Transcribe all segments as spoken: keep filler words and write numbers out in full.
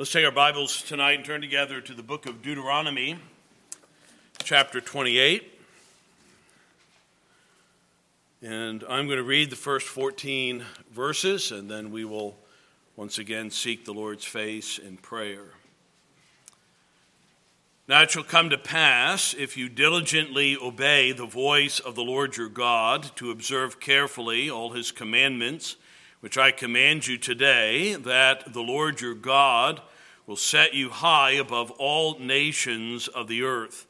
Let's take our Bibles tonight and turn together to the book of Deuteronomy, chapter twenty-eight. And I'm going to read the first fourteen verses, and then we will once again seek the Lord's face in prayer. Now it shall come to pass, if you diligently obey the voice of the Lord your God, to observe carefully all his commandments, which I command you today, that the Lord your God will set you high above all nations of the earth.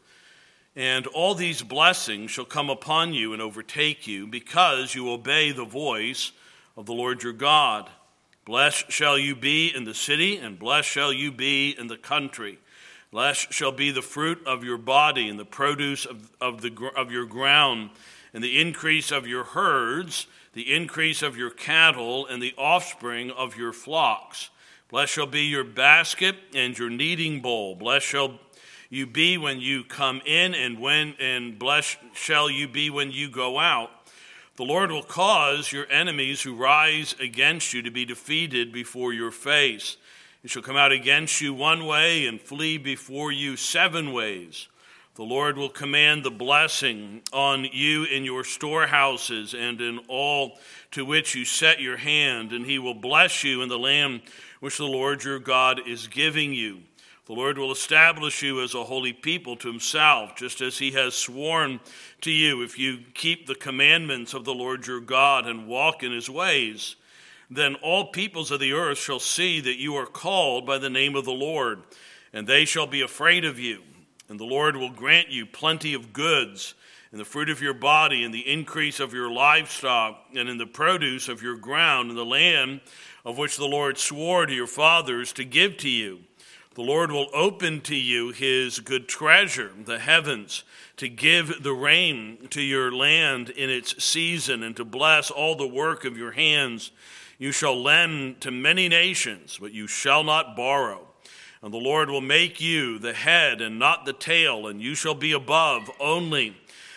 And all these blessings shall come upon you and overtake you, because you obey the voice of the Lord your God. Blessed shall you be in the city, and blessed shall you be in the country. Blessed shall be the fruit of your body, and the produce of, of, the, of your ground, and the increase of your herds, the increase of your cattle, and the offspring of your flocks. Blessed shall be your basket and your kneading bowl. Blessed shall you be when you come in, and when and blessed shall you be when you go out. The Lord will cause your enemies who rise against you to be defeated before your face. It shall come out against you one way and flee before you seven ways. The Lord will command the blessing on you in your storehouses and in all to which you set your hand, and he will bless you in the land which the Lord your God is giving you. The Lord will establish you as a holy people to himself, just as he has sworn to you, if you keep the commandments of the Lord your God and walk in his ways. Then all peoples of the earth shall see that you are called by the name of the Lord, and they shall be afraid of you. And the Lord will grant you plenty of goods, in the fruit of your body, in the increase of your livestock, and in the produce of your ground, in the land of which the Lord swore to your fathers to give to you. The Lord will open to you his good treasure, the heavens, to give the rain to your land in its season, and to bless all the work of your hands. You shall lend to many nations, but you shall not borrow. And the Lord will make you the head and not the tail, and you shall be above only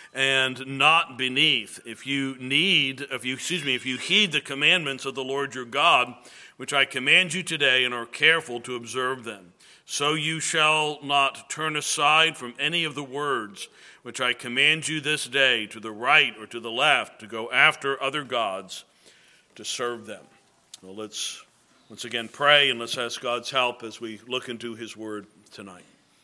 and not beneath. If you need, if you, excuse me, if you heed the commandments of the Lord your God, which I command you today, and are careful to observe them, so you shall not turn aside from any of the words which I command you this day, to the right or to the left, to go after other gods, to serve them. Well, let's once again pray, and let's ask God's help as we look into his word tonight.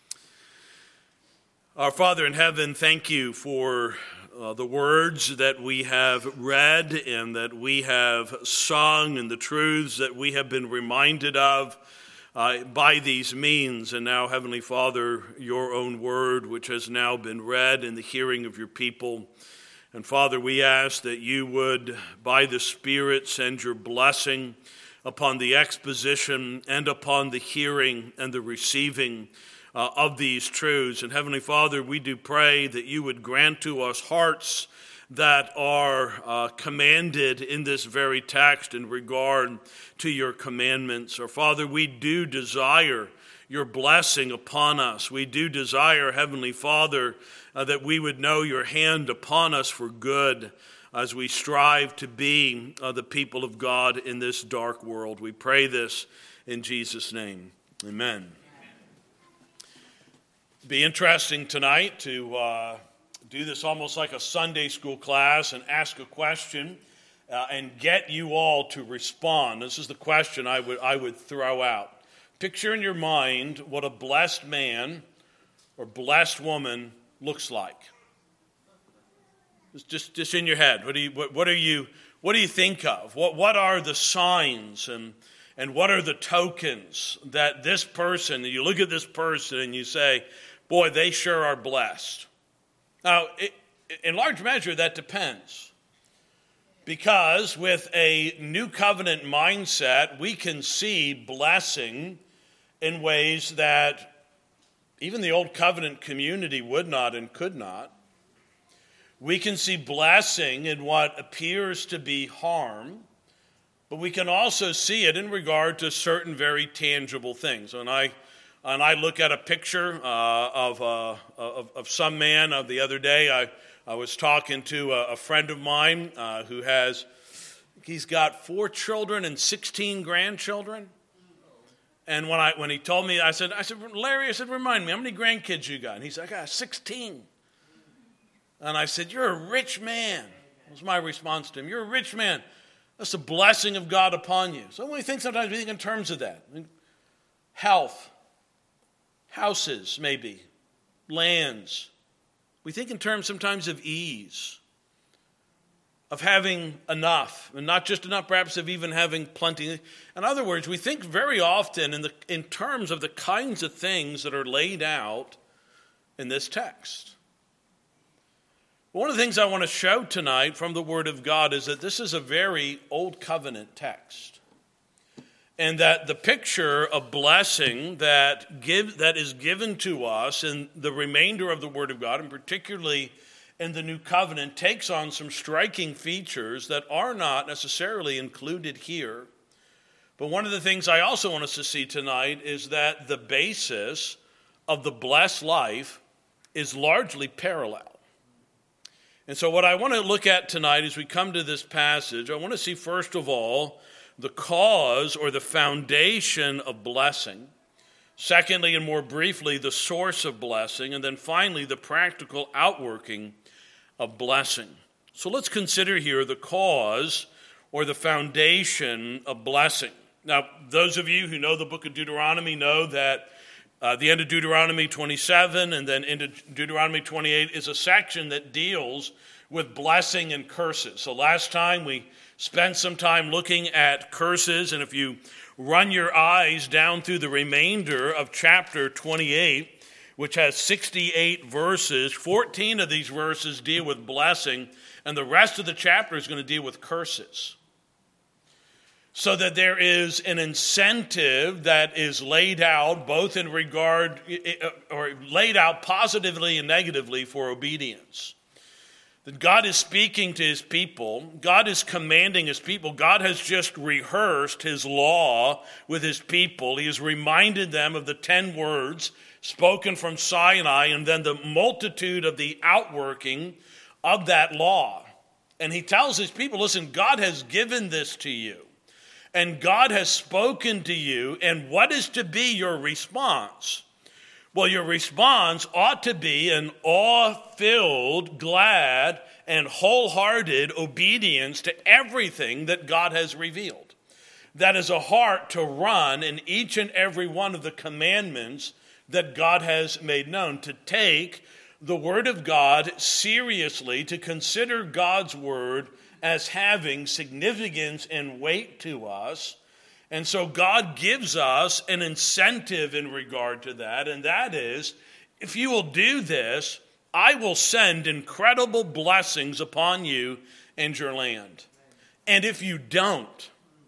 Our Father in heaven, thank you for uh, the words that we have read and that we have sung, and the truths that we have been reminded of uh, by these means. And now, Heavenly Father, your own word, which has now been read in the hearing of your people. And Father, we ask that you would, by the Spirit, send your blessing upon the exposition and upon the hearing and the receiving Uh, of these truths. And Heavenly Father, we do pray that you would grant to us hearts that are uh, commanded in this very text in regard to your commandments. Or Father, we do desire your blessing upon us. We do desire, Heavenly Father, uh, that we would know your hand upon us for good as we strive to be uh, the people of God in this dark world. We pray this in Jesus' name. Amen. Be interesting tonight to uh, do this almost like a Sunday school class and ask a question uh, and get you all to respond. This is the question I would I would throw out. Picture in your mind what a blessed man or blessed woman looks like. It's just just in your head. What do you what, what are you what do you think of? What what are the signs and and what are the tokens that this person, you look at this person and you say, boy, they sure are blessed. Now, it, in large measure, that depends. Because with a new covenant mindset, we can see blessing in ways that even the old covenant community would not and could not. We can see blessing in what appears to be harm, but we can also see it in regard to certain very tangible things. And I And I look at a picture uh, of, uh, of of some man. Uh, the other day, I, I was talking to a, a friend of mine uh, who has, he's got four children and sixteen grandchildren. And when I when he told me, I said, I said, Larry, I said, remind me, how many grandkids you got? And he said, I got sixteen. And I said, you're a rich man. That was my response to him. You're a rich man. That's the blessing of God upon you. So when we think sometimes, we think in terms of that. Health, houses maybe, lands. We think in terms sometimes of ease, of having enough, and not just enough, perhaps of even having plenty. In other words, we think very often in the in terms of the kinds of things that are laid out in this text. One of the things I want to show tonight from the Word of God is that this is a very Old Covenant text, and that the picture of blessing that give that is given to us in the remainder of the Word of God, and particularly in the New Covenant, takes on some striking features that are not necessarily included here. But one of the things I also want us to see tonight is that the basis of the blessed life is largely parallel. And so what I want to look at tonight as we come to this passage, I want to see first of all the cause or the foundation of blessing. Secondly, and more briefly, the source of blessing. And then finally, the practical outworking of blessing. So let's consider here the cause or the foundation of blessing. Now, those of you who know the book of Deuteronomy know that uh, the end of Deuteronomy twenty-seven and then into Deuteronomy twenty-eight is a section that deals with blessing and curses. So last time we spent some time looking at curses, and if you run your eyes down through the remainder of chapter twenty-eight, which has sixty-eight verses, fourteen of these verses deal with blessing, and the rest of the chapter is going to deal with curses. So that there is an incentive that is laid out both in regard, or laid out positively and negatively for obedience. That God is speaking to his people. God is commanding his people. God has just rehearsed his law with his people. He has reminded them of the ten words spoken from Sinai and then the multitude of the outworking of that law. And he tells his people, listen, God has given this to you. And God has spoken to you. And what is to be your response? Well, your response ought to be an awe-filled, glad, and wholehearted obedience to everything that God has revealed. That is a heart to run in each and every one of the commandments that God has made known, to take the Word of God seriously, to consider God's Word as having significance and weight to us. And so God gives us an incentive in regard to that, and that is, if you will do this, I will send incredible blessings upon you and your land. And if you don't,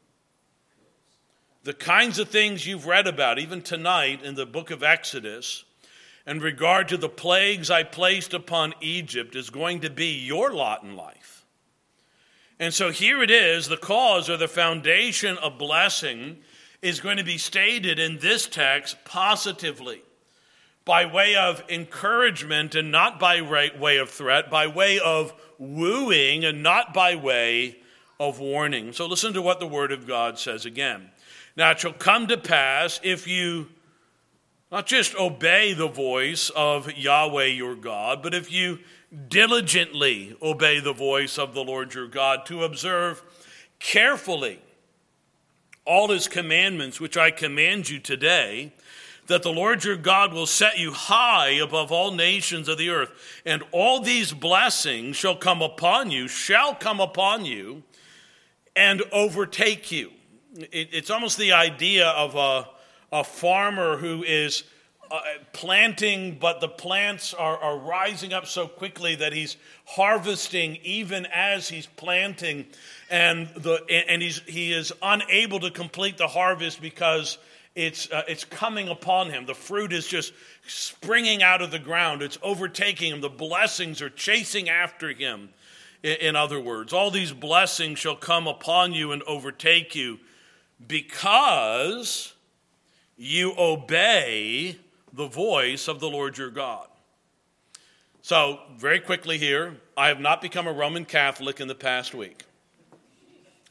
the kinds of things you've read about, even tonight in the book of Exodus, in regard to the plagues I placed upon Egypt, is going to be your lot in life. And so here it is, the cause or the foundation of blessing is going to be stated in this text positively, by way of encouragement and not by way of threat, by way of wooing and not by way of warning. So listen to what the Word of God says again. Now it shall come to pass, if you not just obey the voice of Yahweh your God, but if you diligently obey the voice of the Lord your God, to observe carefully all his commandments, which I command you today, that the Lord your God will set you high above all nations of the earth. And all these blessings shall come upon you, shall come upon you, and overtake you. It, it's almost the idea of a, a farmer who is Uh, planting, but the plants are, are rising up so quickly that he's harvesting even as he's planting, and the and he's he is unable to complete the harvest because it's uh, it's coming upon him. The fruit is just springing out of the ground. It's overtaking him. The blessings are chasing after him. In, in other words, all these blessings shall come upon you and overtake you because you obey the voice of the Lord your God. So, very quickly here, I have not become a Roman Catholic in the past week.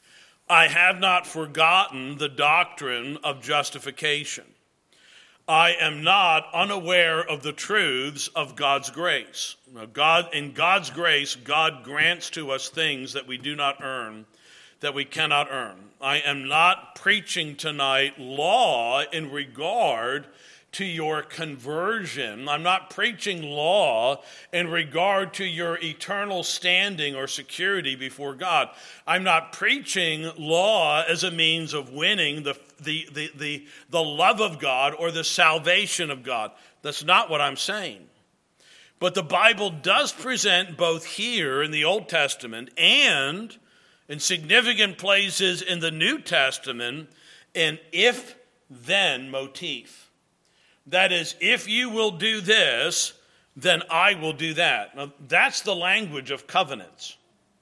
I have not forgotten the doctrine of justification. I am not unaware of the truths of God's grace. Now, God, in God's grace, God grants to us things that we do not earn, that we cannot earn. I am not preaching tonight law in regard to your conversion. I'm not preaching law in regard to your eternal standing or security before God. I'm not preaching law as a means of winning the, the, the, the, the love of God or the salvation of God. That's not what I'm saying. But the Bible does present both here in the Old Testament and in significant places in the New Testament an if-then motif. That is, if you will do this, then I will do that. Now, that's the language of covenants.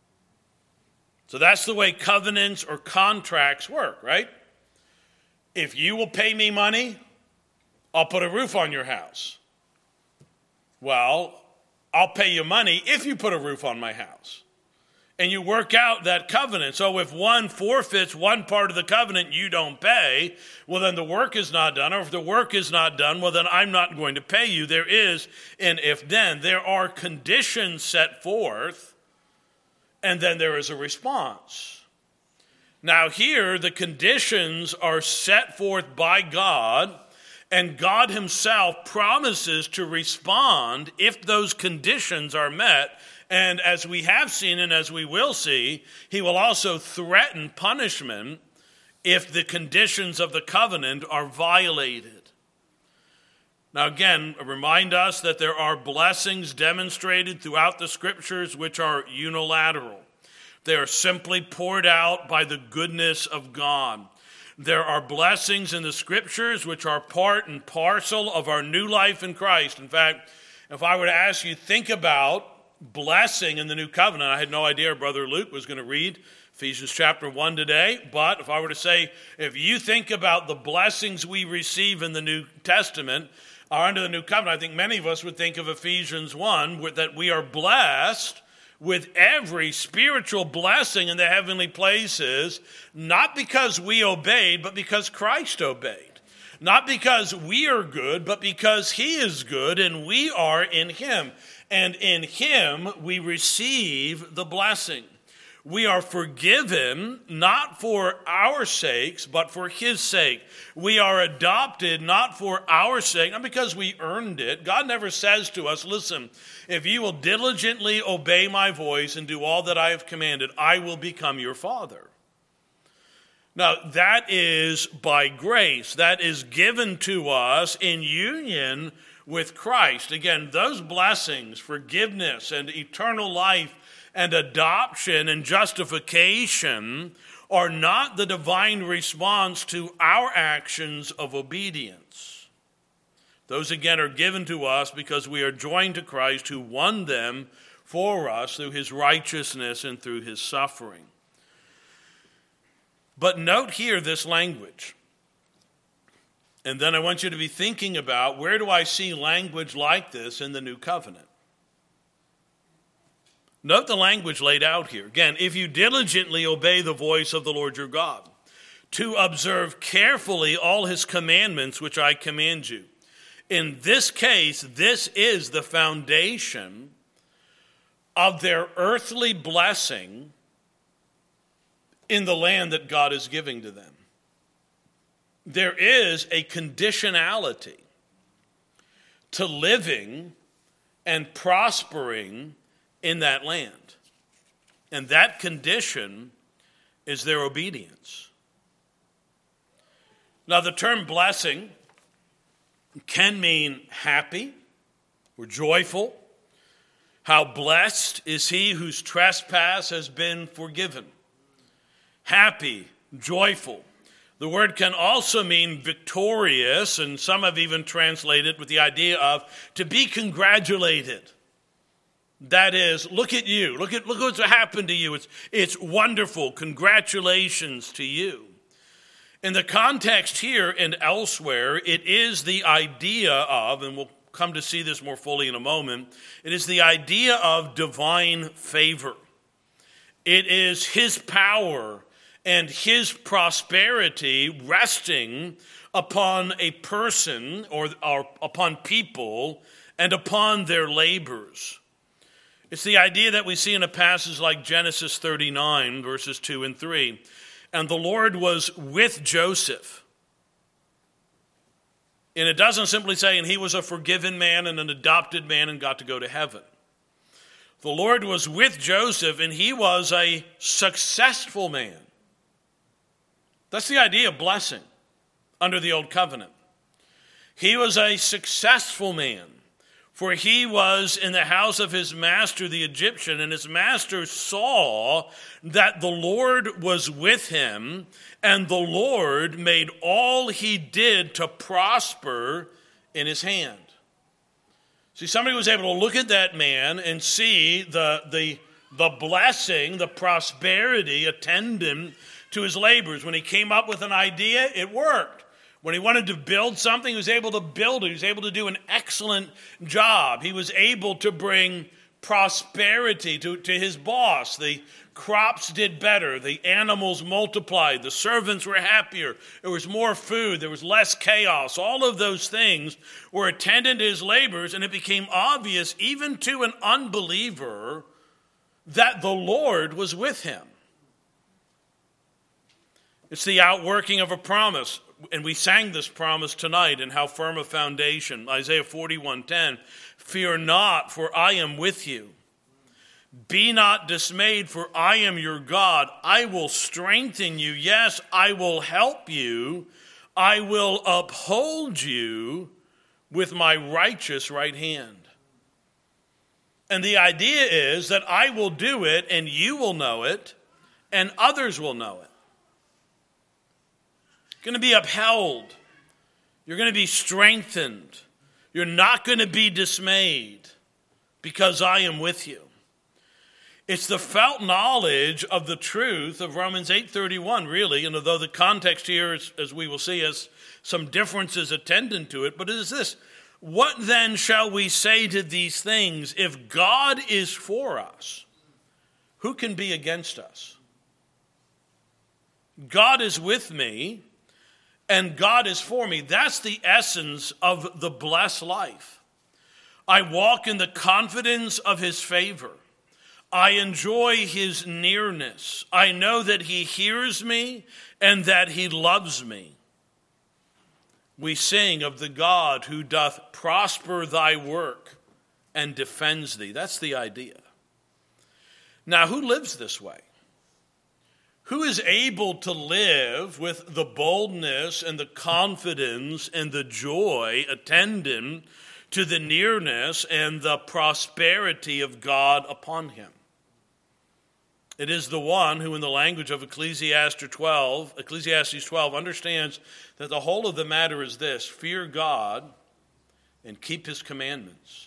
So that's the way covenants or contracts work, right? If you will pay me money, I'll put a roof on your house. Well, I'll pay you money if you put a roof on my house. And you work out that covenant. So if one forfeits one part of the covenant you don't pay, well, then the work is not done. Or if the work is not done, well, then I'm not going to pay you. There is an if-then. There are conditions set forth, and then there is a response. Now here, the conditions are set forth by God, and God himself promises to respond if those conditions are met. And as we have seen and as we will see, he will also threaten punishment if the conditions of the covenant are violated. Now again, remind us that there are blessings demonstrated throughout the scriptures which are unilateral. They are simply poured out by the goodness of God. There are blessings in the scriptures which are part and parcel of our new life in Christ. In fact, if I were to ask you, think about blessing in the new covenant. I had no idea Brother Luke was going to read Ephesians chapter one today, but if I were to say, if you think about the blessings we receive in the New Testament or under the new covenant, I think many of us would think of Ephesians one, that we are blessed with every spiritual blessing in the heavenly places, not because we obeyed, but because Christ obeyed. Not because we are good, but because he is good and we are in him. And in him we receive the blessing. We are forgiven not for our sakes, but for his sake. We are adopted not for our sake, not because we earned it. God never says to us, listen, if you will diligently obey my voice and do all that I have commanded, I will become your father. Now, that is by grace. That is given to us in union with Christ. Again, those blessings, forgiveness and eternal life and adoption and justification are not the divine response to our actions of obedience. Those again are given to us because we are joined to Christ who won them for us through his righteousness and through his suffering. But note here this language. And then I want you to be thinking about, where do I see language like this in the new covenant? Note the language laid out here. Again, if you diligently obey the voice of the Lord your God, to observe carefully all his commandments which I command you. In this case, this is the foundation of their earthly blessing in the land that God is giving to them. There is a conditionality to living and prospering in that land. And that condition is their obedience. Now, the term blessing can mean happy or joyful. How blessed is he whose trespass has been forgiven. Happy, joyful. The word can also mean victorious, and some have even translated with the idea of to be congratulated. That is, look at you. Look at look what's happened to you. It's, it's wonderful. Congratulations to you. In the context here and elsewhere, it is the idea of, and we'll come to see this more fully in a moment, it is the idea of divine favor. It is his power and his prosperity resting upon a person or, or upon people and upon their labors. It's the idea that we see in a passage like Genesis thirty-nine, verses two and three. And the Lord was with Joseph. And it doesn't simply say, and he was a forgiven man and an adopted man and got to go to heaven. The Lord was with Joseph, and he was a successful man. That's the idea of blessing under the Old Covenant. He was a successful man, for he was in the house of his master, the Egyptian, and his master saw that the Lord was with him, and the Lord made all he did to prosper in his hand. See, somebody was able to look at that man and see the, the, the blessing, the prosperity attendant to his labors. When he came up with an idea, it worked. When he wanted to build something, he was able to build it. He was able to do an excellent job. He was able to bring prosperity to, to his boss. The crops did better. The animals multiplied. The servants were happier. There was more food. There was less chaos. All of those things were attendant to his labors, and it became obvious even to an unbeliever that the Lord was with him. It's the outworking of a promise. And we sang this promise tonight, and how firm a foundation. Isaiah forty-one ten, fear not, for I am with you. Be not dismayed, for I am your God. I will strengthen you. Yes, I will help you. I will uphold you with my righteous right hand. And the idea is that I will do it, and you will know it, and others will know it. You're going to be upheld. You're going to be strengthened. You're not going to be dismayed because I am with you. It's the felt knowledge of the truth of Romans eight thirty-one, really, and although the context here, is, as we will see, has some differences attendant to it, but it is this: what then shall we say to these things? If God is for us, who can be against us? God is with me, and God is for me. That's the essence of the blessed life. I walk in the confidence of his favor. I enjoy his nearness. I know that he hears me and that he loves me. We sing of the God who doth prosper thy work and defends thee. That's the idea. Now, who lives this way? Who is able to live with the boldness and the confidence and the joy attendant to the nearness and the prosperity of God upon him? It is the one who, in the language of Ecclesiastes twelve, Ecclesiastes twelve, understands that the whole of the matter is this: fear God and keep his commandments.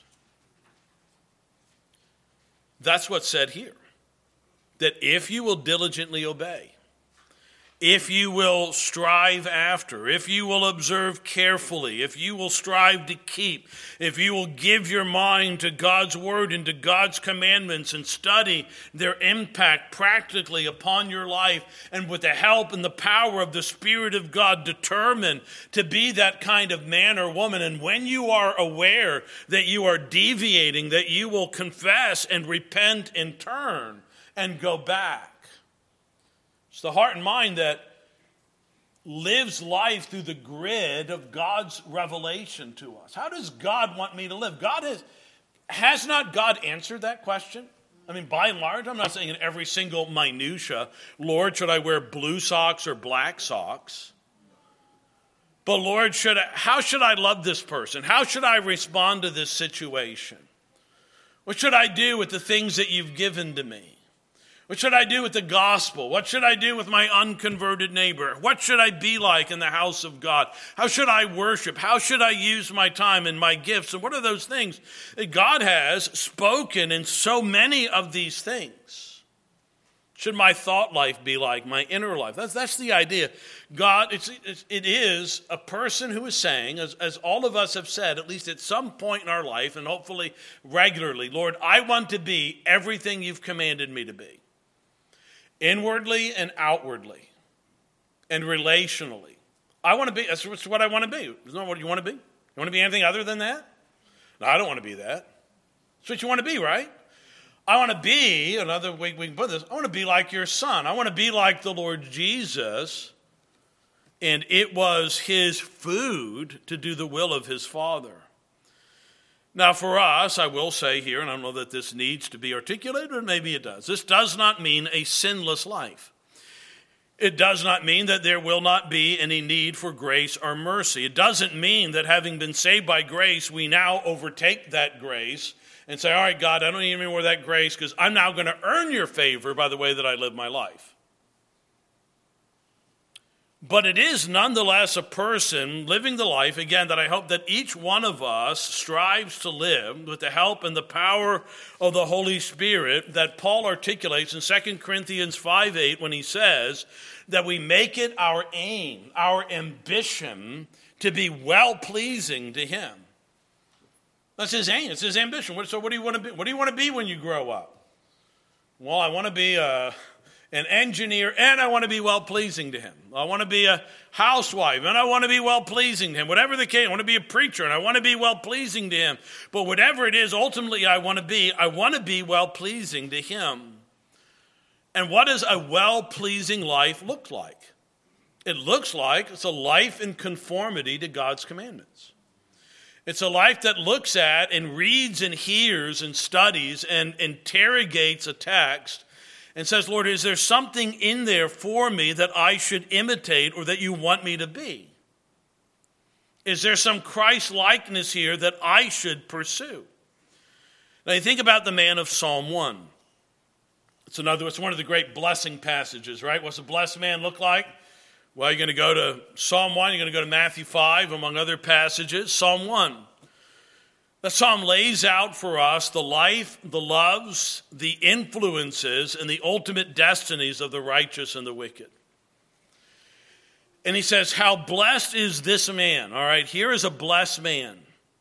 That's what's said here. That if you will diligently obey, if you will strive after, if you will observe carefully, if you will strive to keep, if you will give your mind to God's word and to God's commandments and study their impact practically upon your life, and with the help and the power of the Spirit of God, determine to be that kind of man or woman. And when you are aware that you are deviating, that you will confess and repent and turn and go back. It's the heart and mind that lives life through the grid of God's revelation to us. How does God want me to live? God has, has not God answered that question? I mean, by and large, I'm not saying in every single minutia, Lord, should I wear blue socks or black socks? But Lord, should I, how should I love this person? How should I respond to this situation? What should I do with the things that you've given to me? What should I do with the gospel? What should I do with my unconverted neighbor? What should I be like in the house of God? How should I worship? How should I use my time and my gifts? And what are those things that God has spoken in so many of these things? Should my thought life be like, my inner life? That's, that's the idea. God, it's, it's, it is a person who is saying, as, as all of us have said, at least at some point in our life, and hopefully regularly, Lord, I want to be everything you've commanded me to be. inwardly and outwardly, and relationally. I want to be, that's what I want to be. Isn't that what you want to be? You want to be anything other than that? No, I don't want to be that. That's what you want to be, right? I want to be, another way we can put this, I want to be like your son. I want to be like the Lord Jesus. And it was his food to do the will of his Father. Now for us, I will say here, and I don't know that this needs to be articulated, or maybe it does. This does not mean a sinless life. It does not mean that there will not be any need for grace or mercy. It doesn't mean that having been saved by grace, we now overtake that grace and say, all right, God, I don't need any more of that grace because I'm now going to earn your favor by the way that I live my life. But it is nonetheless a person living the life, again, that I hope that each one of us strives to live with the help and the power of the Holy Spirit that Paul articulates in Second Corinthians five eight when he says that we make it our aim, our ambition to be well-pleasing to him. That's his aim. It's his ambition. So what do you want to be? What do you want to be when you grow up? Well, I want to be a... an engineer, and I want to be well-pleasing to him. I want to be a housewife, and I want to be well-pleasing to him. Whatever the case, I want to be a preacher, and I want to be well-pleasing to him. But whatever it is, ultimately I want to be, I want to be well-pleasing to him. And what does a well-pleasing life look like? It looks like it's a life in conformity to God's commandments. It's a life that looks at and reads and hears and studies and interrogates a text and says, Lord, is there something in there for me that I should imitate or that you want me to be? Is there some Christ-likeness here that I should pursue? Now you think about the man of Psalm one. It's another, it's one of the great blessing passages, right? What's a blessed man look like? Well, you're going to go to Psalm one, you're going to go to Matthew five, among other passages. Psalm one. The psalm lays out for us the life, the loves, the influences, and the ultimate destinies of the righteous and the wicked. And he says, how blessed is this man? All right, here is a blessed man.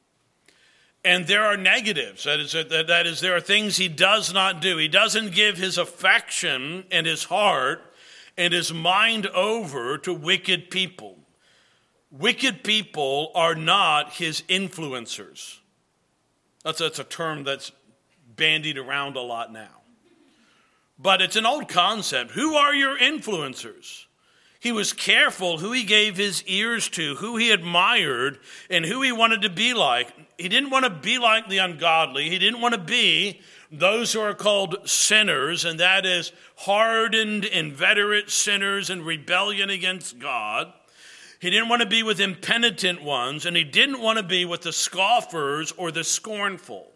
And there are negatives. That is, that is, there are things he does not do. He doesn't give his affection and his heart and his mind over to wicked people. Wicked people are not his influencers. That's, that's a term that's bandied around a lot now. But it's an old concept. Who are your influencers? He was careful who he gave his ears to, who he admired, and who he wanted to be like. He didn't want to be like the ungodly. He didn't want to be those who are called sinners, and that is hardened, inveterate sinners in rebellion against God. He didn't want to be with impenitent ones, and he didn't want to be with the scoffers or the scornful.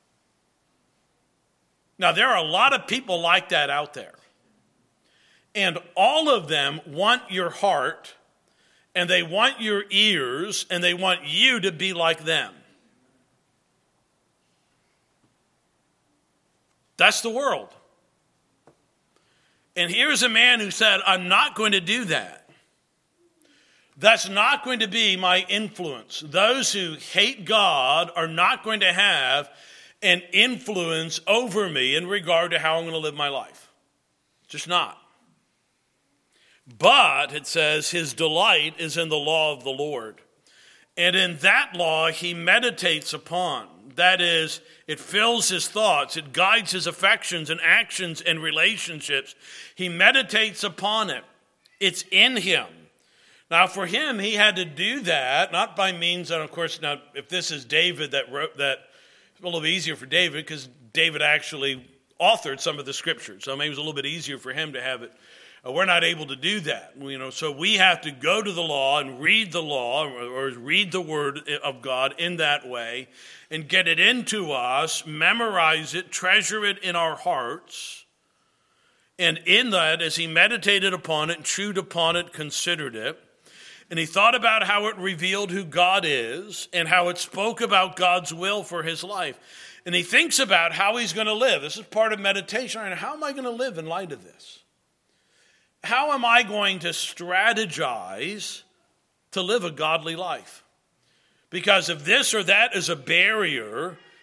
Now, there are a lot of people like that out there. And all of them want your heart, and they want your ears, and they want you to be like them. That's the world. And here's a man who said, I'm not going to do that. That's not going to be my influence. Those who hate God are not going to have an influence over me in regard to how I'm going to live my life. Just not. But, it says, his delight is in the law of the Lord. And in that law he meditates upon. That is, it fills his thoughts. It guides his affections and actions and relationships. He meditates upon it. It's in him. Now, for him, he had to do that, not by means, and of course, now, if this is David that wrote that, it's a little bit easier for David because David actually authored some of the scriptures. So maybe it was a little bit easier for him to have it. Uh, we're not able to do that. You know, so we have to go to the law and read the law or, or read the word of God in that way and get it into us, memorize it, treasure it in our hearts. And in that, as he meditated upon it, chewed upon it, considered it, and he thought about how it revealed who God is and how it spoke about God's will for his life. And he thinks about how he's going to live. This is part of meditation. How am I going to live in light of this? How am I going to strategize to live a godly life? Because if this or that is a barrier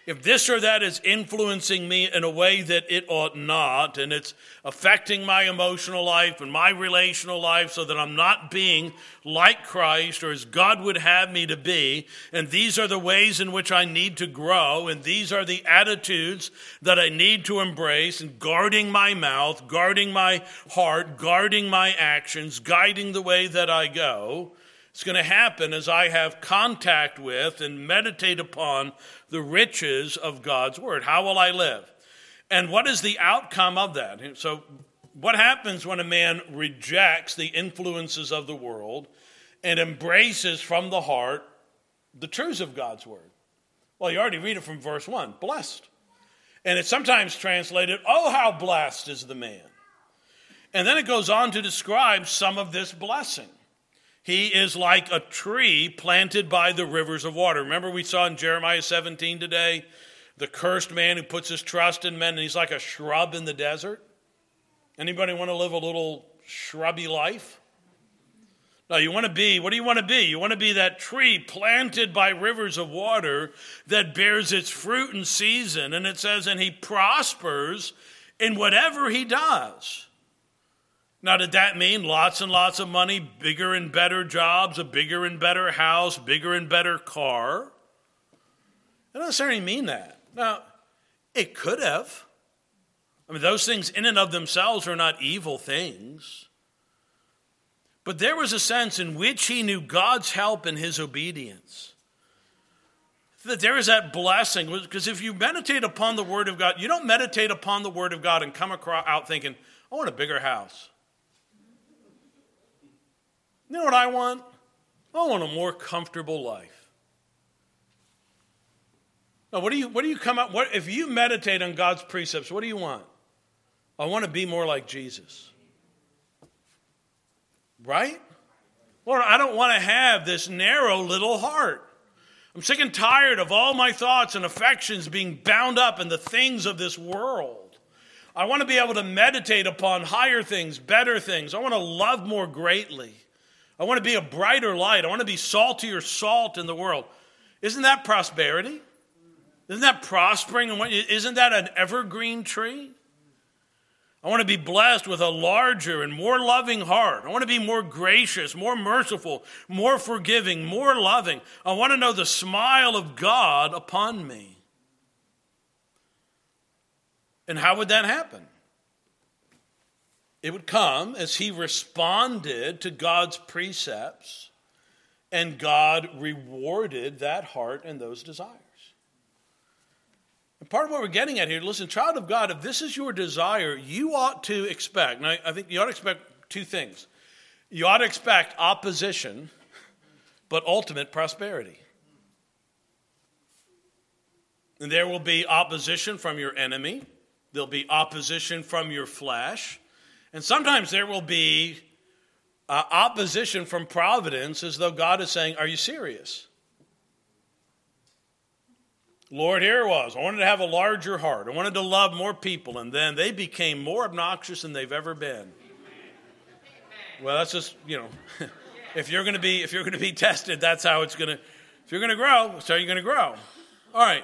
if this or that is influencing me in a way that it ought not, and it's affecting my emotional life and my relational life so that I'm not being like Christ or as God would have me to be, and these are the ways in which I need to grow, and these are the attitudes that I need to embrace, and guarding my mouth, guarding my heart, guarding my actions, guiding the way that I go, it's going to happen as I have contact with and meditate upon the riches of God's word. How will I live? And what is the outcome of that? So what happens when a man rejects the influences of the world and embraces from the heart the truths of God's word? Well, you already read it from verse one, blessed. And it's sometimes translated, oh, how blessed is the man. And then it goes on to describe some of this blessing. He is like a tree planted by the rivers of water. Remember we saw in Jeremiah seventeen today, the cursed man who puts his trust in men, and he's like a shrub in the desert. Anybody want to live a little shrubby life? No, you want to be, what do you want to be? You want to be that tree planted by rivers of water that bears its fruit in season. And it says, and he prospers in whatever he does. Now, did that mean lots and lots of money, bigger and better jobs, a bigger and better house, bigger and better car? It doesn't necessarily mean that. Now, it could have. I mean, those things in and of themselves are not evil things. But there was a sense in which he knew God's help in his obedience. That there is that blessing. Because if you meditate upon the Word of God, you don't meditate upon the Word of God and come across, out thinking, I want a bigger house. You know what I want? I want a more comfortable life. Now, what do you what do you come up? What if you meditate on God's precepts? What do you want? I want to be more like Jesus. Right? Lord, I don't want to have this narrow little heart. I'm sick and tired of all my thoughts and affections being bound up in the things of this world. I want to be able to meditate upon higher things, better things. I want to love more greatly. I want to be a brighter light. I want to be saltier salt in the world. Isn't that prosperity? Isn't that prospering? Isn't that an evergreen tree? I want to be blessed with a larger and more loving heart. I want to be more gracious, more merciful, more forgiving, more loving. I want to know the smile of God upon me. And how would that happen? It would come as he responded to God's precepts, and God rewarded that heart and those desires. And part of what we're getting at here, listen, child of God, if this is your desire, you ought to expect, and I, I think you ought to expect two things. You ought to expect opposition, but ultimate prosperity. And there will be opposition from your enemy. There'll be opposition from your flesh. And sometimes there will be uh, opposition from providence, as though God is saying, are you serious? Lord, here it was. I wanted to have a larger heart. I wanted to love more people. And then they became more obnoxious than they've ever been. Well, that's just, you know, if you're going to be if you're going to be tested, that's how it's going to, if you're going to grow, that's how you're going to grow. All right.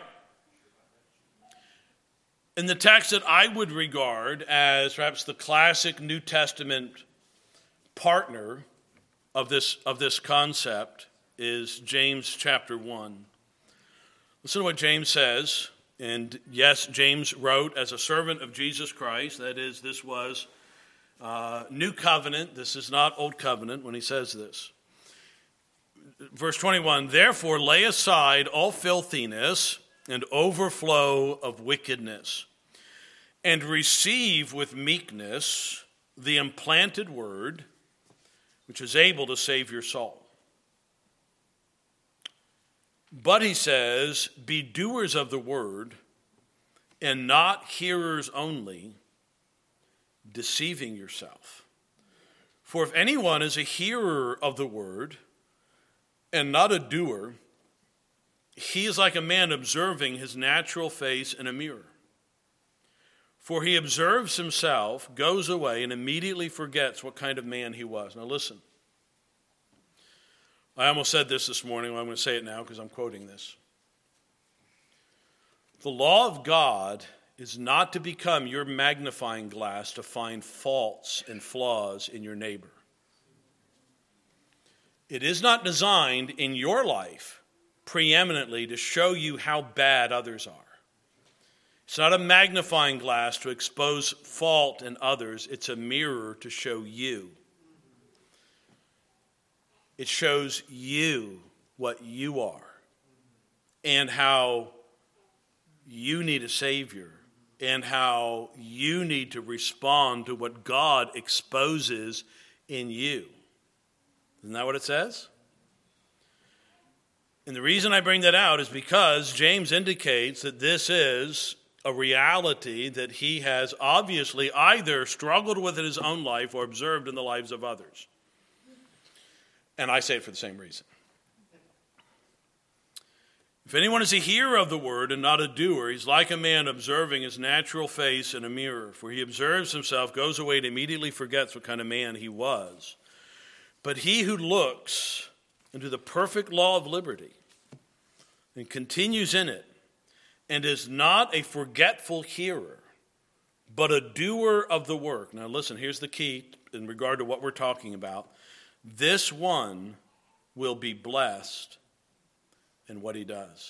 In the text that I would regard as perhaps the classic New Testament partner of this, of this concept is James chapter one. Listen to what James says. And yes, James wrote as a servant of Jesus Christ. That is, this was uh, New Covenant. This is not Old Covenant when he says this. Verse twenty-one, therefore lay aside all filthiness and overflow of wickedness, and receive with meekness the implanted word, which is able to save your soul. But he says, be doers of the word, and not hearers only, deceiving yourself. For if anyone is a hearer of the word, and not a doer, he is like a man observing his natural face in a mirror. For he observes himself, goes away, and immediately forgets what kind of man he was. Now listen. I almost said this this morning. Well, I'm going to say it now because I'm quoting this. The law of God is not to become your magnifying glass to find faults and flaws in your neighbor. It is not designed in your life preeminently to show you how bad others are. It's not a magnifying glass to expose fault in others. It's a mirror to show you. It shows you what you are and how you need a Savior and how you need to respond to what God exposes in you. Isn't that what it says? And the reason I bring that out is because James indicates that this is a reality that he has obviously either struggled with in his own life or observed in the lives of others. And I say it for the same reason. If anyone is a hearer of the word and not a doer, he's like a man observing his natural face in a mirror. For he observes himself, goes away, and immediately forgets what kind of man he was. But he who looks into the perfect law of liberty and continues in it, and is not a forgetful hearer, but a doer of the work. Now listen, here's the key in regard to what we're talking about. This one will be blessed in what he does.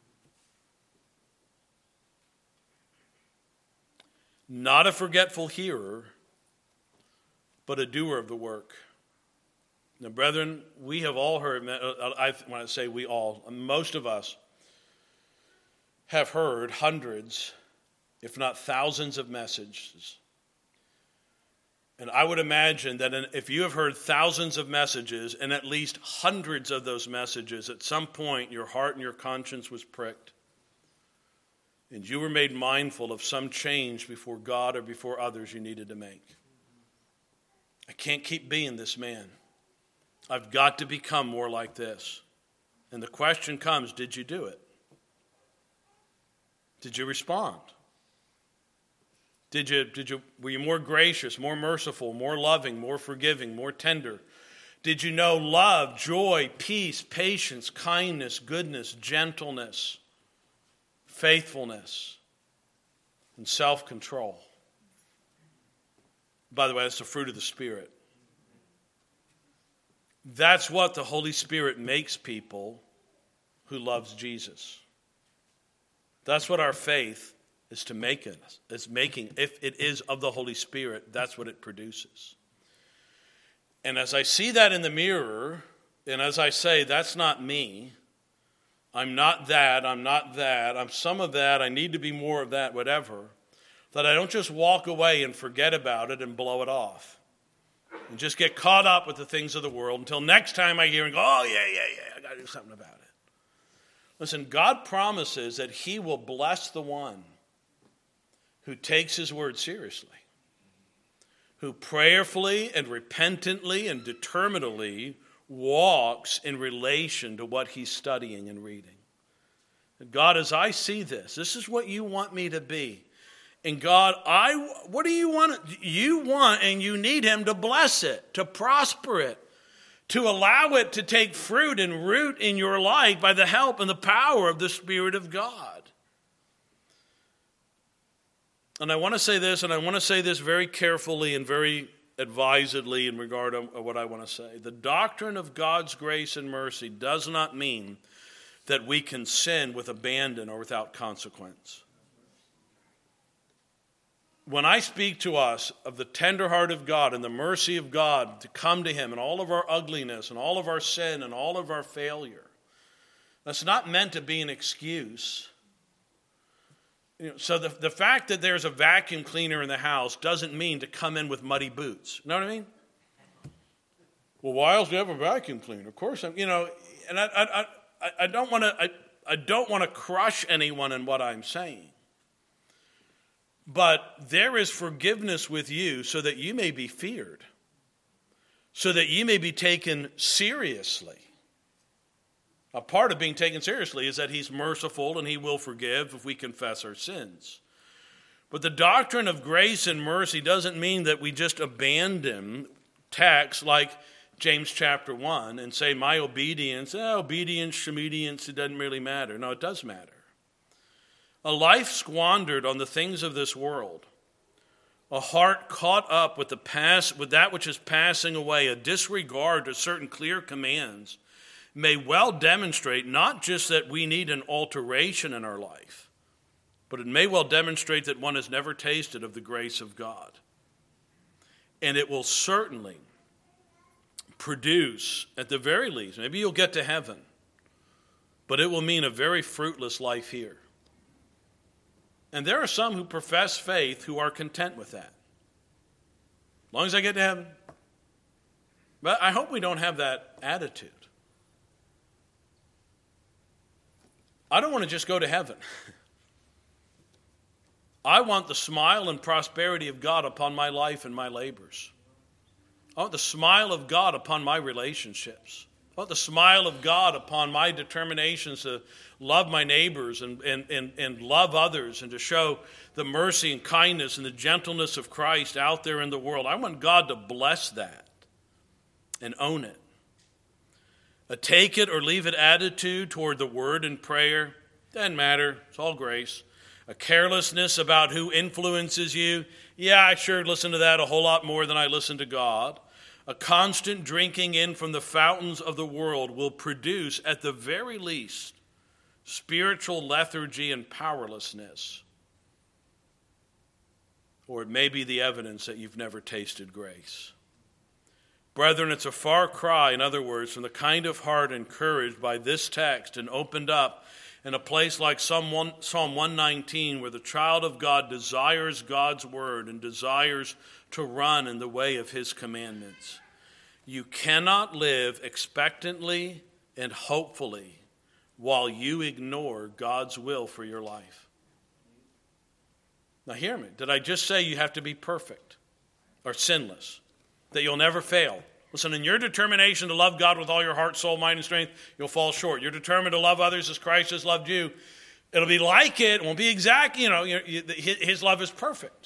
Not a forgetful hearer, but a doer of the work. Now, brethren, we have all heard, I, when I say we all, most of us have heard hundreds, if not thousands of messages. And I would imagine that if you have heard thousands of messages and at least hundreds of those messages, at some point your heart and your conscience was pricked. And you were made mindful of some change before God or before others you needed to make. I can't keep being this man. I've got to become more like this. And the question comes, did you do it? Did you respond? Did you, did you, were you more gracious, more merciful, more loving, more forgiving, more tender? Did you know love, joy, peace, patience, kindness, goodness, gentleness, faithfulness, and self-control? By the way, that's the fruit of the Spirit. That's what the Holy Spirit makes people who loves Jesus. That's what our faith is to make it. It's making, if it is of the Holy Spirit, that's what it produces. And as I see that in the mirror, and as I say, that's not me. I'm not that, I'm not that, I'm some of that, I need to be more of that, whatever. That I don't just walk away and forget about it and blow it off. And just get caught up with the things of the world until next time I hear and go, oh, yeah, yeah, yeah, I got to do something about it. Listen, God promises that he will bless the one who takes his word seriously, who prayerfully and repentantly and determinedly walks in relation to what he's studying and reading. And God, as I see this, this is what you want me to be. And God, I, what do you want? You want and you need him to bless it, to prosper it, to allow it to take fruit and root in your life by the help and the power of the Spirit of God. And I want to say this, and I want to say this very carefully and very advisedly in regard to what I want to say. The doctrine of God's grace and mercy does not mean that we can sin with abandon or without consequence. When I speak to us of the tender heart of God and the mercy of God to come to him and all of our ugliness and all of our sin and all of our failure, that's not meant to be an excuse. You know, so the, the fact that there's a vacuum cleaner in the house doesn't mean to come in with muddy boots. You know what I mean? Well, why else do you have a vacuum cleaner? Of course, I'm, you know, and I, I, I, I don't want to, I, I don't want to crush anyone in what I'm saying. But there is forgiveness with you so that you may be feared, so that you may be taken seriously. A part of being taken seriously is that he's merciful and he will forgive if we confess our sins. But the doctrine of grace and mercy doesn't mean that we just abandon texts like James chapter one and say, my obedience, eh, obedience, obedience, it doesn't really matter. No, it does matter. A life squandered on the things of this world, a heart caught up with the past, with that which is passing away, a disregard to certain clear commands, may well demonstrate not just that we need an alteration in our life, but it may well demonstrate that one has never tasted of the grace of God. And it will certainly produce, at the very least, maybe you'll get to heaven, but it will mean a very fruitless life here. And there are some who profess faith who are content with that. As long as I get to heaven. But I hope we don't have that attitude. I don't want to just go to heaven. I want the smile and prosperity of God upon my life and my labors. I want the smile of God upon my relationships. I want the smile of God upon my determinations to love my neighbors and, and, and, and love others and to show the mercy and kindness and the gentleness of Christ out there in the world. I want God to bless that and own it. A take it or leave it attitude toward the word and prayer, doesn't matter, it's all grace. A carelessness about who influences you, yeah, I sure listen to that a whole lot more than I listen to God. A constant drinking in from the fountains of the world will produce, at the very least, spiritual lethargy and powerlessness. Or it may be the evidence that you've never tasted grace. Brethren, it's a far cry, in other words, from the kind of heart encouraged by this text and opened up in a place like Psalm one nineteen, where the child of God desires God's word and desires to run in the way of his commandments. You cannot live expectantly and hopefully while you ignore God's will for your life. Now hear me. Did I just say you have to be perfect or sinless? That you'll never fail? Listen, in your determination to love God with all your heart, soul, mind, and strength, you'll fall short. You're determined to love others as Christ has loved you. It'll be like it. It won't be exact. You know, his love is perfect.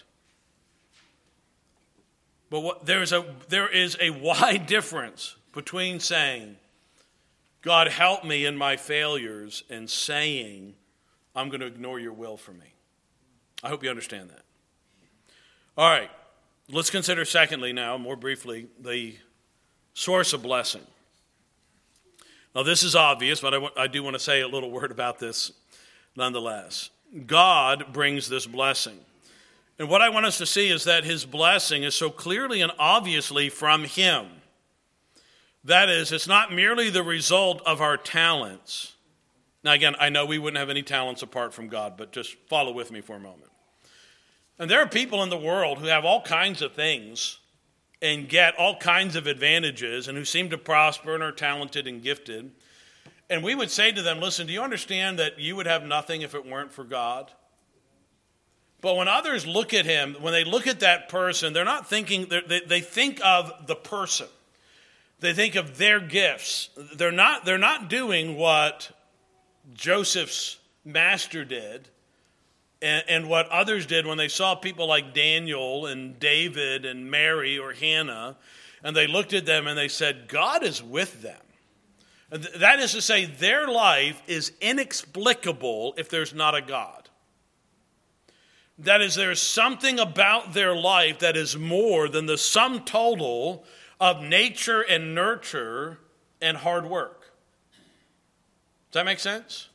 But what, there is a there is a wide difference between saying, God, help me in my failures, and saying, I'm going to ignore your will for me. I hope you understand that. All right. Let's consider, secondly, now, more briefly, the source of blessing. Now, this is obvious, but I, w- I do want to say a little word about this nonetheless. God brings this blessing. And what I want us to see is that his blessing is so clearly and obviously from him. That is, it's not merely the result of our talents. Now, again, I know we wouldn't have any talents apart from God, but just follow with me for a moment. And there are people in the world who have all kinds of things and get all kinds of advantages and who seem to prosper and are talented and gifted. And we would say to them, listen, do you understand that you would have nothing if it weren't for God? But when others look at him, when they look at that person, they're not thinking, they, they think of the person. They think of their gifts. They're not, they're not doing what Joseph's master did. And, and what others did when they saw people like Daniel and David and Mary or Hannah, and they looked at them and they said, God is with them. And th- that is to say, their life is inexplicable if there's not a God. That is, there's something about their life that is more than the sum total of nature and nurture and hard work. Does that make sense?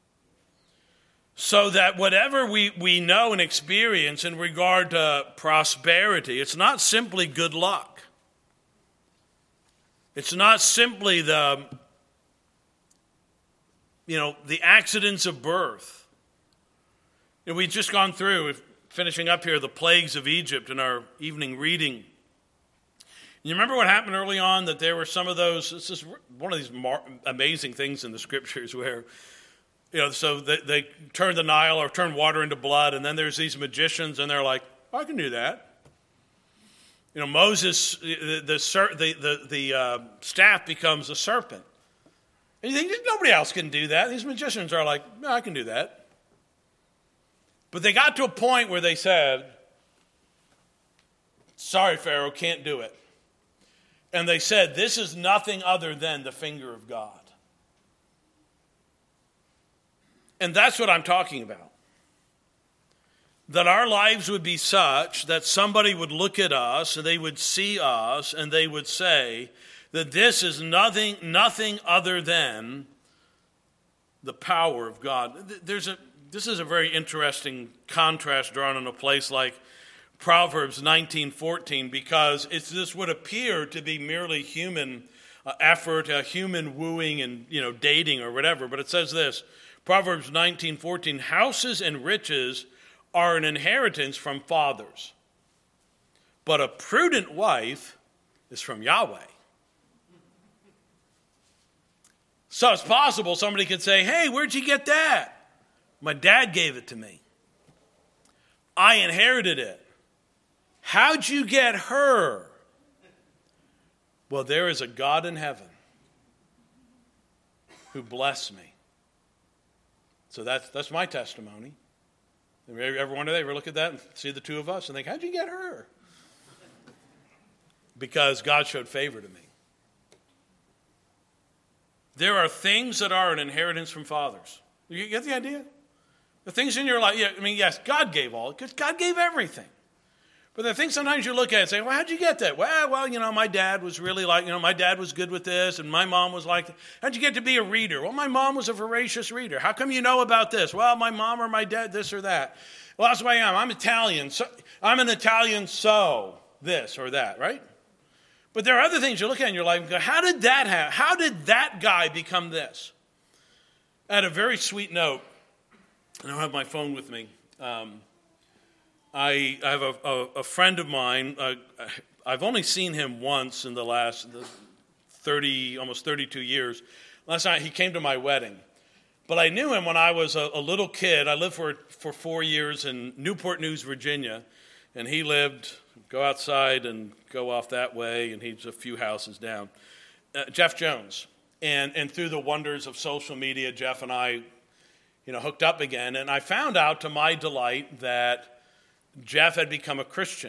So that whatever we, we know and experience in regard to prosperity, it's not simply good luck. It's not simply the, you know, the accidents of birth. You know, we've just gone through, finishing up here, the plagues of Egypt in our evening reading. You remember what happened early on, that there were some of those, this is one of these mar- amazing things in the scriptures where, you know, so they, they turn the Nile or turn water into blood, and then there's these magicians, and they're like, I can do that. You know, Moses, the the the, the, the uh, staff becomes a serpent. And you think, nobody else can do that. These magicians are like, no, I can do that. But they got to a point where they said, sorry, Pharaoh, can't do it. And they said, this is nothing other than the finger of God. And that's what I'm talking about. that our lives would be such that somebody would look at us and they would see us and they would say that this is nothing, nothing other than the power of God. There's a, this is a very interesting contrast drawn in a place like Proverbs nineteen fourteen, because it's, this would appear to be merely human uh, effort, a human wooing and, you know, dating or whatever. But it says this, Proverbs nineteen fourteen, houses and riches are an inheritance from fathers, but a prudent wife is from Yahweh. So it's possible somebody could say, hey, where'd you get that? My dad gave it to me. I inherited it. How'd you get her? Well, there is a God in heaven who blessed me. So that's that's my testimony. Every one of you ever look at that and see the two of us and think, how'd you get her? Because God showed favor to me. There are things that are an inheritance from fathers. You get the idea? The things in your life, yeah, I mean, yes, God gave all, because God gave everything. But the things sometimes you look at and say, well, how'd you get that? Well, well, you know, my dad was really like, you know, my dad was good with this, and my mom was like, how'd you get to be a reader? Well, my mom was a voracious reader. How come you know about this? Well, my mom or my dad, this or that. Well, that's the way I am. I'm Italian. So I'm an Italian, so this or that, right? But there are other things you look at in your life and go, how did that happen? How did that guy become this? I had a very sweet note. I don't have my phone with me. Um, I, I have a, a, a friend of mine. Uh, I've only seen him once in the last thirty, almost thirty-two years. Last night he came to my wedding. But I knew him when I was a, a little kid. I lived for, for four years in Newport News, Virginia. And he lived, go outside and go off that way, and he's a few houses down. Uh, Jeff Jones. And, and through the wonders of social media, Jeff and I, you know, hooked up again. And I found out, to my delight, that Jeff had become a Christian.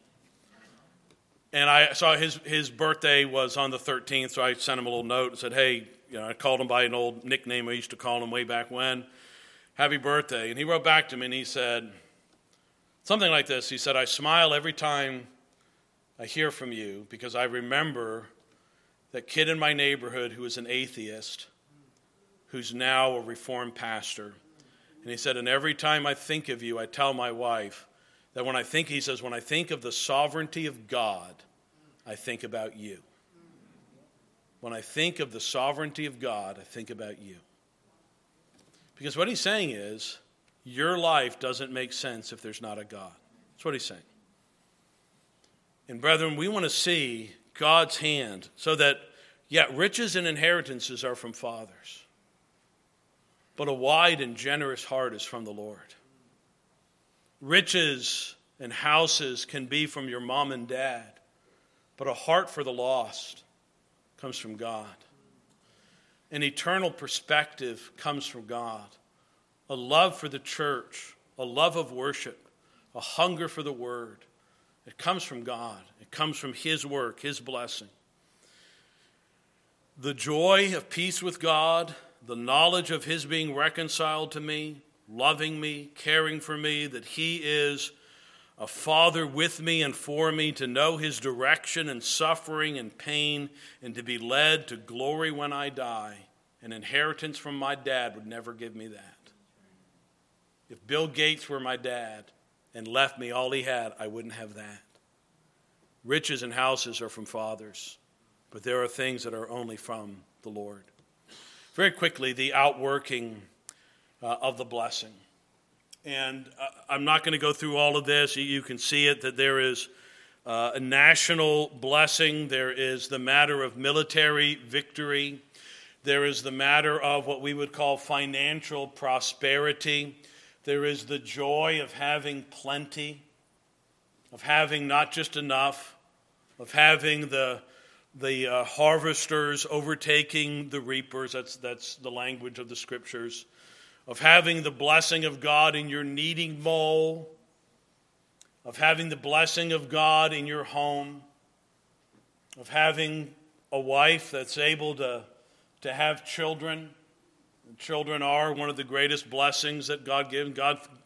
And I saw his, his birthday was on the thirteenth, so I sent him a little note and said, hey, you know, I called him by an old nickname I used to call him way back when. Happy birthday. And he wrote back to me and he said something like this. He said, I smile every time I hear from you because I remember that kid in my neighborhood who was an atheist, who's now a Reformed pastor. And he said, and every time I think of you, I tell my wife that when I think, he says, when I think of the sovereignty of God, I think about you. When I think of the sovereignty of God, I think about you. Because what he's saying is, your life doesn't make sense if there's not a God. That's what he's saying. And brethren, we want to see God's hand so that, yeah, riches and inheritances are from fathers, but a wide and generous heart is from the Lord. Riches and houses can be from your mom and dad, but a heart for the lost comes from God. An eternal perspective comes from God. A love for the church, a love of worship, a hunger for the word. It comes from God. It comes from his work, his blessing. The joy of peace with God, the knowledge of his being reconciled to me, loving me, caring for me, that he is a father with me and for me, to know his direction in suffering and pain, and to be led to glory when I die. An inheritance from my dad would never give me that. If Bill Gates were my dad and left me all he had, I wouldn't have that. Riches and houses are from fathers, but there are things that are only from the Lord. Very quickly, the outworking uh, of the blessing. And uh, I'm not going to go through all of this. You can see it, that there is uh, a national blessing. There is the matter of military victory. There is the matter of what we would call financial prosperity. There is the joy of having plenty, of having not just enough, of having the the uh, harvesters overtaking the reapers. That's that's the language of the scriptures. Of having the blessing of God in your kneading bowl, of having the blessing of God in your home, of having a wife that's able to, to have children. Children are one of the greatest blessings that God gives. God,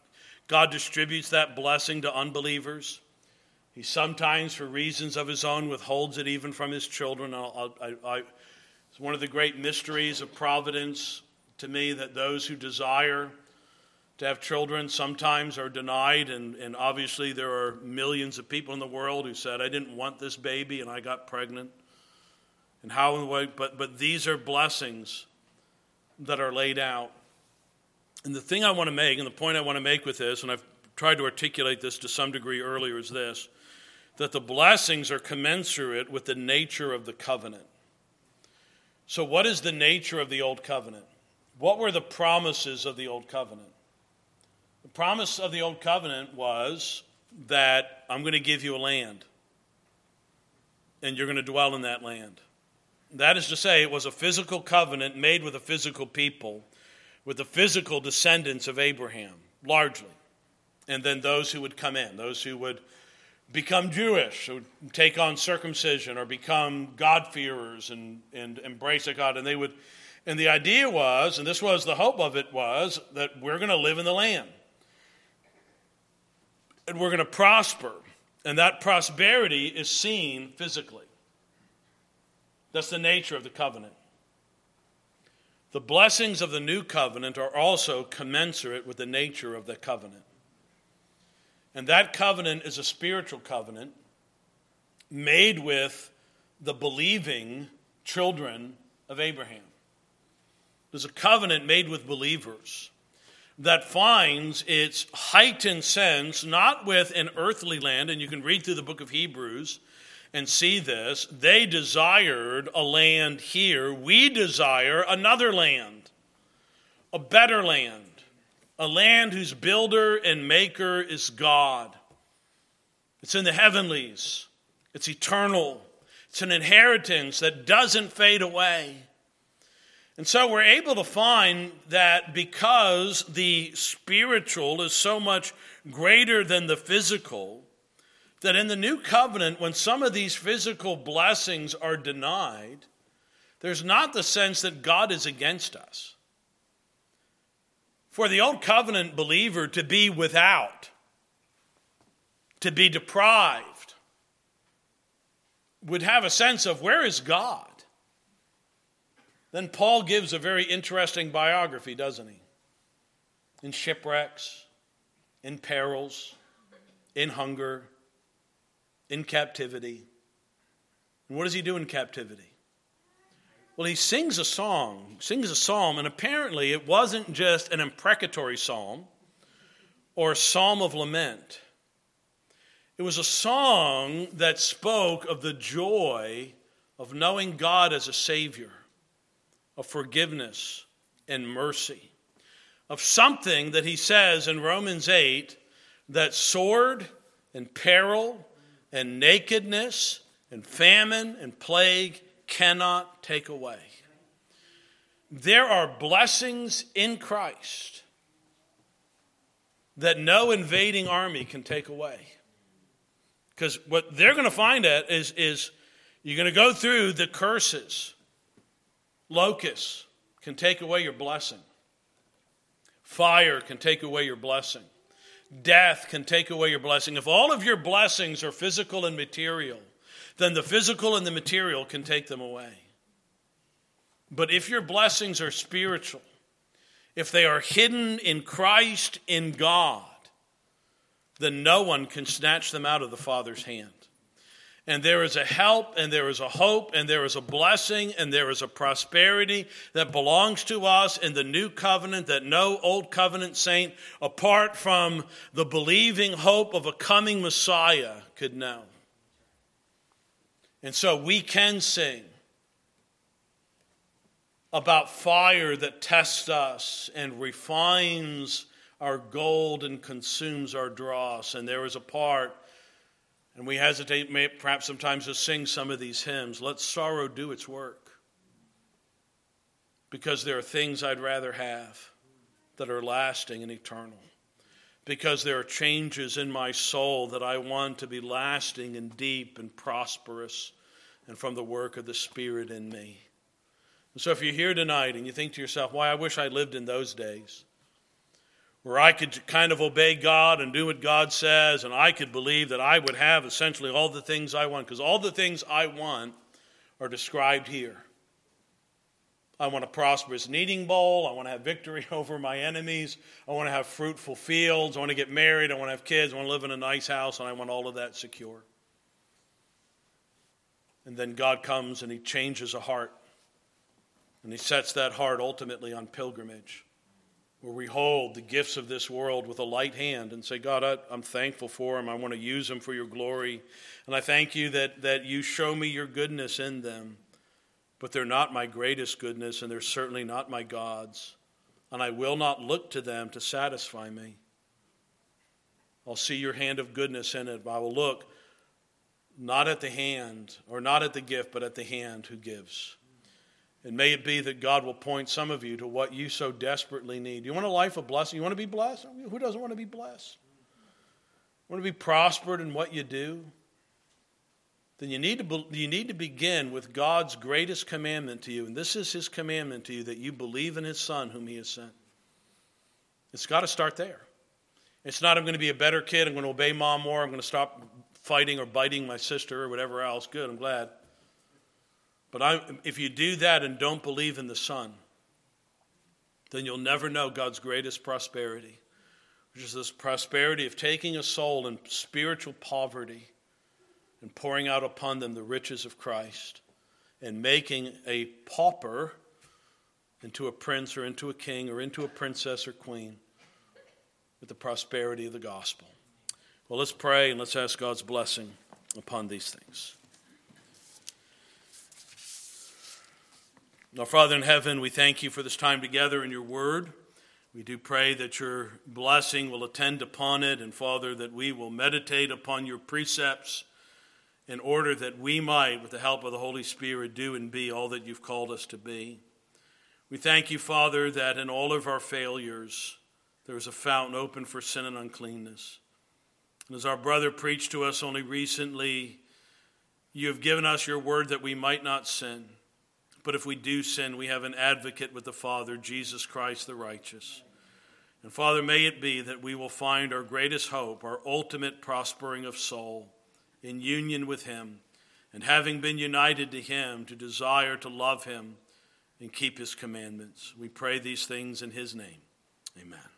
God distributes that blessing to unbelievers. He sometimes, for reasons of his own, withholds it even from his children. I'll, I, I, it's one of the great mysteries of providence to me that those who desire to have children sometimes are denied. And, and obviously there are millions of people in the world who said, I didn't want this baby and I got pregnant. And how, but, but these are blessings that are laid out. And the thing I want to make, and the point I want to make with this, and I've tried to articulate this to some degree earlier, is this, that the blessings are commensurate with the nature of the covenant. So what is the nature of the old covenant? What were the promises of the old covenant? The promise of the old covenant was that I'm going to give you a land, and you're going to dwell in that land. That is to say, it was a physical covenant made with a physical people, with the physical descendants of Abraham, largely. And then those who would come in, those who would become Jewish, who would take on circumcision or become God-fearers and, and embrace a God. And they would, and the idea was, and this was the hope of it, was that we're going to live in the land. And we're going to prosper. And that prosperity is seen physically. That's the nature of the covenant. The blessings of the new covenant are also commensurate with the nature of the covenant. And that covenant is a spiritual covenant made with the believing children of Abraham. There's a covenant made with believers that finds its heightened sense not with an earthly land, and you can read through the book of Hebrews and see this. They desired a land here. We desire another land, a better land. A land whose builder and maker is God. It's in the heavenlies. It's eternal. It's an inheritance that doesn't fade away. And so we're able to find that because the spiritual is so much greater than the physical, that in the new covenant, when some of these physical blessings are denied, there's not the sense that God is against us. For the old covenant believer to be without, to be deprived, would have a sense of, where is God? Then Paul gives a very interesting biography, doesn't he? In shipwrecks, in perils, in hunger, in captivity. And what does he do in captivity? Well, he sings a song, sings a psalm, and apparently it wasn't just an imprecatory psalm or a psalm of lament. It was a song that spoke of the joy of knowing God as a Savior, of forgiveness and mercy, of something that he says in Romans eight, that sword and peril and nakedness and famine and plague cannot take away. There are blessings in Christ that no invading army can take away. Because what they're going to find at is, is you're going to go through the curses. Locusts can take away your blessing. Fire can take away your blessing. Death can take away your blessing. If all of your blessings are physical and material, then the physical and the material can take them away. But if your blessings are spiritual, if they are hidden in Christ, in God, then no one can snatch them out of the Father's hand. And there is a help, and there is a hope, and there is a blessing, and there is a prosperity that belongs to us in the new covenant that no old covenant saint, apart from the believing hope of a coming Messiah, could know. And so we can sing about fire that tests us and refines our gold and consumes our dross. And there is a part, and we hesitate perhaps sometimes to sing some of these hymns, let sorrow do its work. Because there are things I'd rather have that are lasting and eternal. Because there are changes in my soul that I want to be lasting and deep and prosperous and from the work of the Spirit in me. And so if you're here tonight and you think to yourself, why, I wish I lived in those days. where I could kind of obey God and do what God says, and I could believe that I would have essentially all the things I want, because all the things I want are described here. I want a prosperous kneading bowl. I want to have victory over my enemies. I want to have fruitful fields. I want to get married. I want to have kids. I want to live in a nice house, and I want all of that secure. And then God comes and he changes a heart. And he sets that heart ultimately on pilgrimage, where we hold the gifts of this world with a light hand and say, God, I, I'm thankful for them. I want to use them for your glory. And I thank you that, that you show me your goodness in them. But they're not my greatest goodness, and they're certainly not my God's. And I will not look to them to satisfy me. I'll see your hand of goodness in it, but I will look not at the hand, or not at the gift, but at the hand who gives. And may it be that God will point some of you to what you so desperately need. You want a life of blessing? You want to be blessed? Who doesn't want to be blessed? You want to be prospered in what you do? Then you need to you need to begin with God's greatest commandment to you. And this is his commandment to you, that you believe in his Son whom he has sent. It's got to start there. It's not, I'm going to be a better kid, I'm going to obey mom more, I'm going to stop fighting or biting my sister or whatever else. Good, I'm glad. But I, if you do that and don't believe in the Son, then you'll never know God's greatest prosperity, which is this prosperity of taking a soul in spiritual poverty and pouring out upon them the riches of Christ, and making a pauper into a prince or into a king or into a princess or queen with the prosperity of the gospel. Well, let's pray and let's ask God's blessing upon these things. Now, Father in heaven, we thank you for this time together in your word. We do pray that your blessing will attend upon it, and Father, that we will meditate upon your precepts in order that we might, with the help of the Holy Spirit, do and be all that you've called us to be. We thank you, Father, that in all of our failures, there is a fountain open for sin and uncleanness. And as our brother preached to us only recently, you have given us your word that we might not sin. But if we do sin, we have an advocate with the Father, Jesus Christ the righteous. And Father, may it be that we will find our greatest hope, our ultimate prospering of soul, in union with him, and having been united to him, to desire to love him and keep his commandments. We pray these things in his name. Amen.